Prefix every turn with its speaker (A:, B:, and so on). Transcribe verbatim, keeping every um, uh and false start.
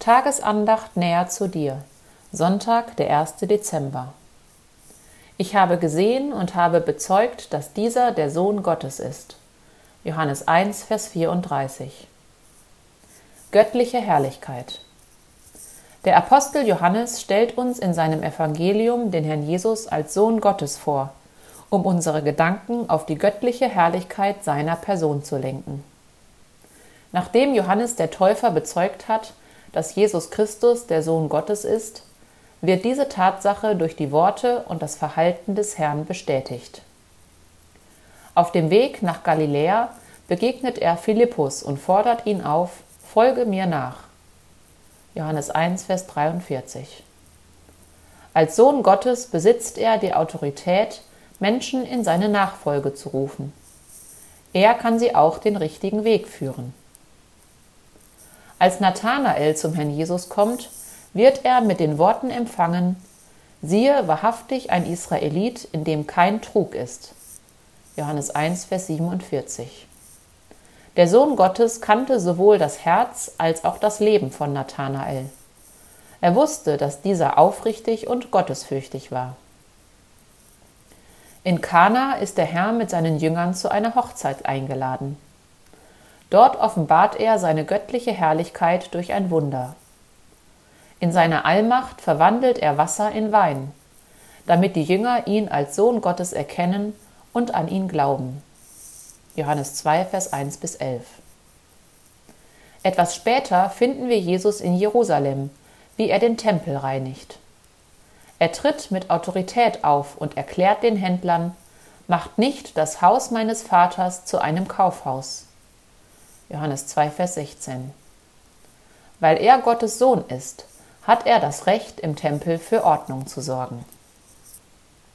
A: Tagesandacht näher zu dir. Sonntag, der erste Dezember. Ich habe gesehen und habe bezeugt, dass dieser der Sohn Gottes ist. Johannes eins, Vers vierunddreißig. Göttliche Herrlichkeit. Der Apostel Johannes stellt uns in seinem Evangelium den Herrn Jesus als Sohn Gottes vor, um unsere Gedanken auf die göttliche Herrlichkeit seiner Person zu lenken. Nachdem Johannes der Täufer bezeugt hat, dass Jesus Christus der Sohn Gottes ist, wird diese Tatsache durch die Worte und das Verhalten des Herrn bestätigt. Auf dem Weg nach Galiläa begegnet er Philippus und fordert ihn auf: Folge mir nach. Johannes eins, Vers dreiundvierzig. Als Sohn Gottes besitzt er die Autorität, Menschen in seine Nachfolge zu rufen. Er kann sie auch den richtigen Weg führen. Als Nathanael zum Herrn Jesus kommt, wird er mit den Worten empfangen: Siehe, wahrhaftig ein Israelit, in dem kein Trug ist. Johannes eins, Vers siebenundvierzig. Der Sohn Gottes kannte sowohl das Herz als auch das Leben von Nathanael. Er wusste, dass dieser aufrichtig und gottesfürchtig war. In Kana ist der Herr mit seinen Jüngern zu einer Hochzeit eingeladen. Dort offenbart er seine göttliche Herrlichkeit durch ein Wunder. In seiner Allmacht verwandelt er Wasser in Wein, damit die Jünger ihn als Sohn Gottes erkennen und an ihn glauben. Johannes zwei, Vers eins bis elf. Etwas später finden wir Jesus in Jerusalem, wie er den Tempel reinigt. Er tritt mit Autorität auf und erklärt den Händlern: Macht nicht das Haus meines Vaters zu einem Kaufhaus. Johannes zwei, Vers sechzehn. Weil er Gottes Sohn ist, hat er das Recht, im Tempel für Ordnung zu sorgen.